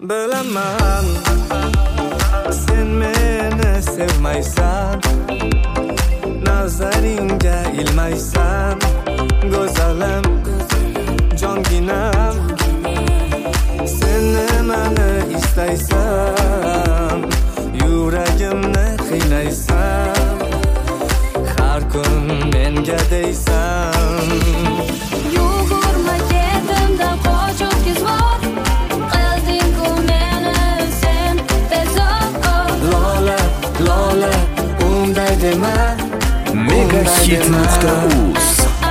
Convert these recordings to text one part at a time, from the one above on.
Bilaman, sen meni sevmaysan, nazaringga ilmaysan, go'zalim, jonginam. Sen nimani istaysan, yuragimni qiynaysan, har kun menga deysan. Yugurma ketimdan qoch o'tkazvor, qilding-ku meni sen bezor. Lola, Lola, unday dema, Megahit.uz.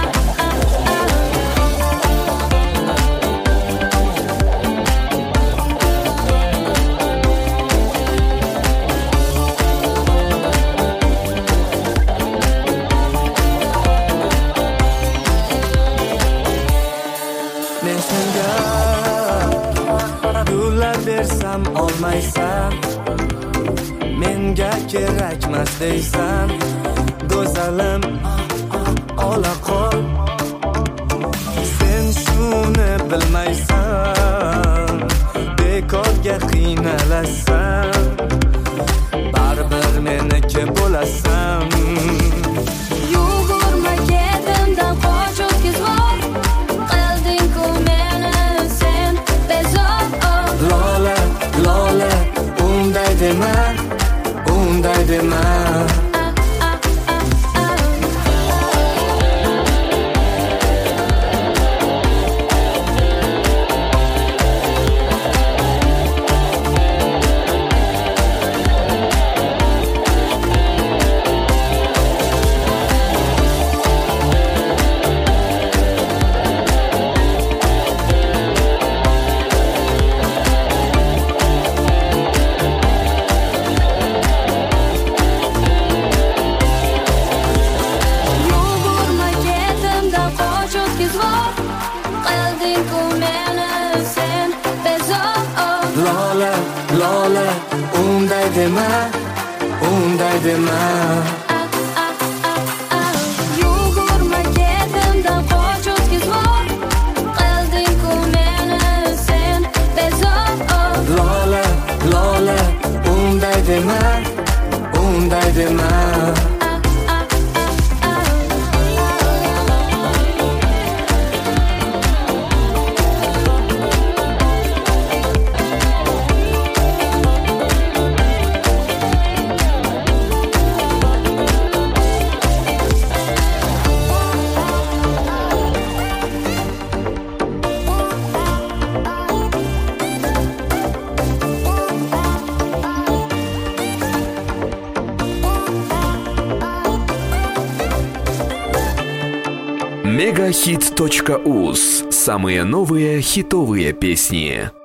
Men senga gullar bersam olmaysan, menga kerakmas deysan, go'zalim, ola qol. Sen shuni bilmaysan, bekorga qiynalasan, baribir meniki bo'lasan. Yugurma ketimdan qoch o'tkazvor, qilding-ku meni sen bezor. Lola, Lola, unday dema, unday dema. Yugurma ketimdan qoch o'tkazvor, qilding-ku meni sen bezor. Lola, Lola, unday dema, unday dema. Yugurma ketimdan qoch o'tkazvor, qilding-ku meni sen bezor. Lola, Lola, unday dema, unday dema. Megahit.uz. Самые новые хитовые песни.